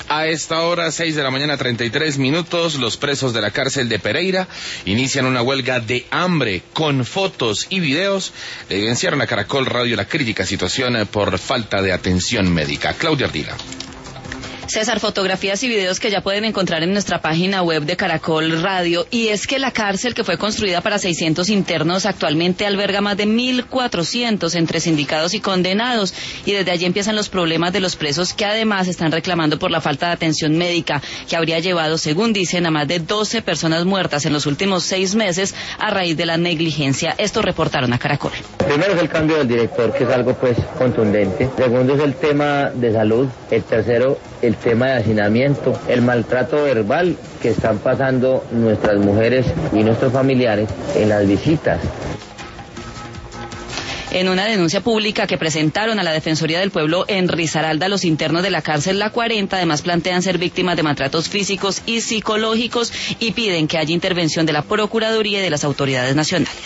A esta hora, 6 de la mañana, 33 minutos, los presos de la cárcel de Pereira inician una huelga de hambre. Con fotos y videos le evidenciaron a Caracol Radio la crítica situación por falta de atención médica. Claudia Ardila. César, fotografías y videos que ya pueden encontrar en nuestra página web de Caracol Radio. Y es que la cárcel, que fue construida para 600 internos, actualmente alberga más de 1.400 entre sindicados y condenados. Y desde allí empiezan los problemas de los presos, que además están reclamando por la falta de atención médica, que habría llevado, según dicen, a más de 12 personas muertas en los últimos 6 meses a raíz de la negligencia. Esto reportaron a Caracol. Primero es el cambio del director, que es algo contundente. Segundo es el tema de salud. El tercero, el tema de hacinamiento, el maltrato verbal que están pasando nuestras mujeres y nuestros familiares en las visitas. En una denuncia pública que presentaron a la Defensoría del Pueblo en Risaralda, los internos de la cárcel La 40 además plantean ser víctimas de maltratos físicos y psicológicos y piden que haya intervención de la Procuraduría y de las autoridades nacionales.